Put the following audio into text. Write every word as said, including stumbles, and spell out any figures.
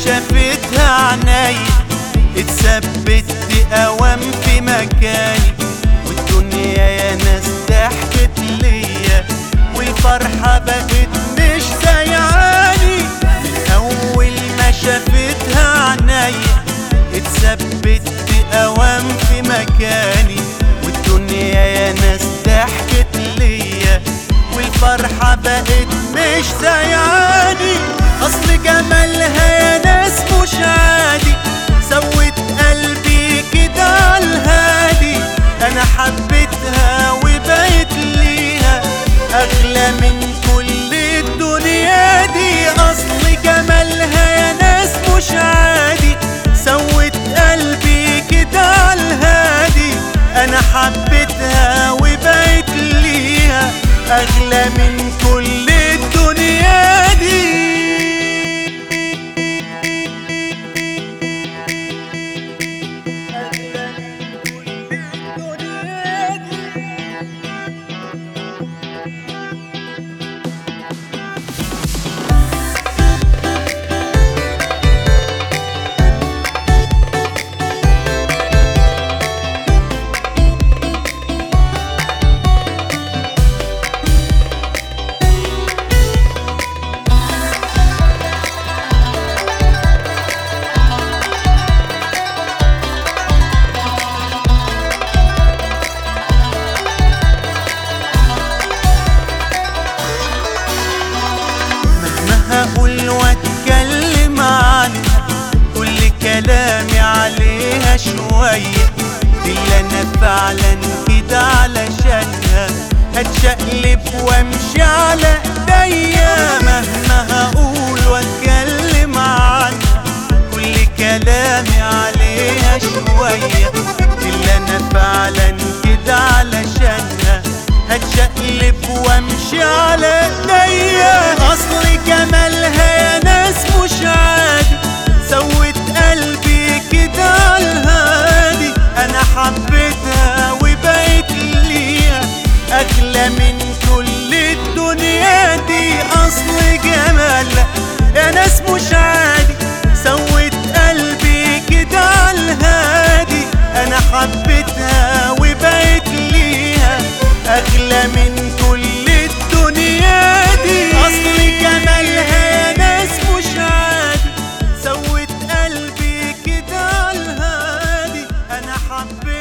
شافتها عناي اتثبت اوام في مكاني، والدنيا يا ناس ضحكت ليا والفرحة بقت مش سايعاني. من اول ما شافتها عناي اتثبت اوام في مكاني، والدنيا يا ناس ضحكت ليا والفرحة بقت مش سايعاني. اصل جمالها يا ناس مش عادي، سوت قلبي كده عالهادي. انا حبيتها وبقيت ليها اغلى من كل الدنيا دي. اصل جمالها يا ناس مش عادي، سوت قلبي كده عالهادي. انا حبيتها وبقيت ليها اغلى من كل الدنيا دي. هقول واتكلم عنها كل كلامي عليها شوية، دي اللي انا فعلا كده علشانها هتشقلب وامشي على ايديا. مهما هقول واتكلم عنها كل كلامي عليها شوية، دي اللي انا فعلا كده علشانها هتشقلب وامشي على ايديا. اصل جمالها يا ناس مش عادي، سوت قلبي كده عالهادي. انا حبيتها وبقيت ليها اغلى من كل الدنيا دي. اصل جمالها يا ناس مش عادي، سوت قلبي كده عالهادي. انا حبيتها وبقيت ليها اغلى من كل الدنيا دي. اصل جمالها يا ناس مش عادي، سوت قلبي كده عالهادي. انا حبيتها